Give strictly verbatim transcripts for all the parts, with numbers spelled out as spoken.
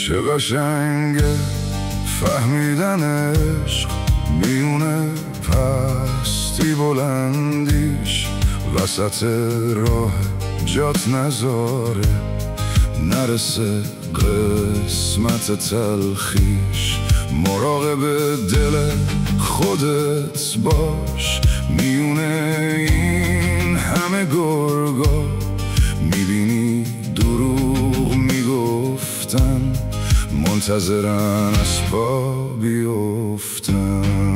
چه قشنگه فهمیدن عشق میونه پستی بلندیش، وسط راه جات نذاره نرسه قسمت تلخیش. مراقب دل خودت باش، میونه این همه گرگا میبینی دروغ میگفتن، منتظرن از پا بیفتن.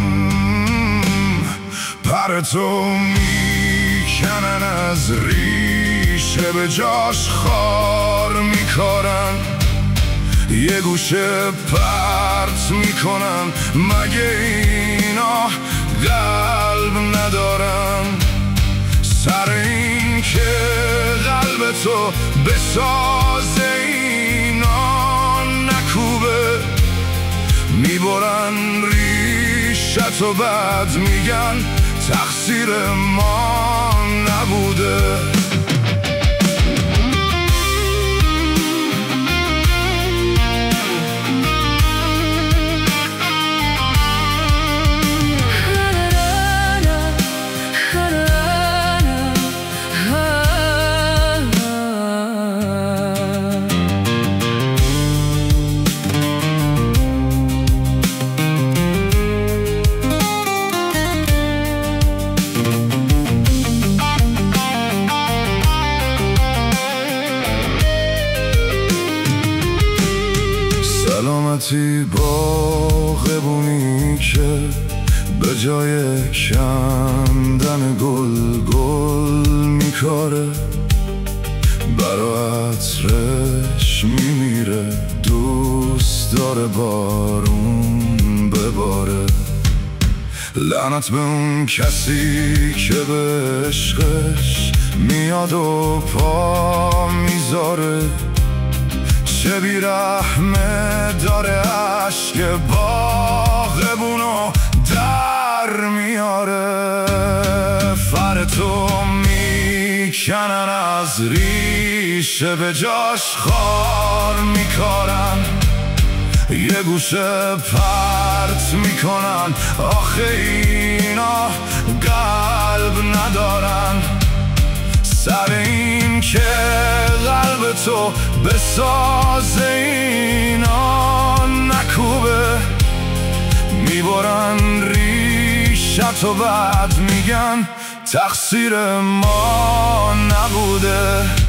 پرتو میکنن از ریشه، به جاش خار میکارن، یه گوشه پرت میکنن. مگه اینا قلب ندارن؟ سر این که قلب تو بسازه اینا نکوبه، میبرن ریشت و بعد میگن تقصیر ما نبوده. سلامتی باغبونی که به جای کندن گل گل میکاره، برا عطرش میمیره، دوست داره بارون بباره. لعنت به اون کسی که به عشقش میاد و پا میذاره، چه بیرحمه داره عشق باغبونو در میاره. فرتو میکنن از ریشه، به جاش خار میکارن، یه گوشه پرت میکنن. آخه اینا قلب ندارن؟ سر این که قلب تو بسازه اینا نکوبه، میبرن ریشت و بعد میگن تقصیر ما نبوده.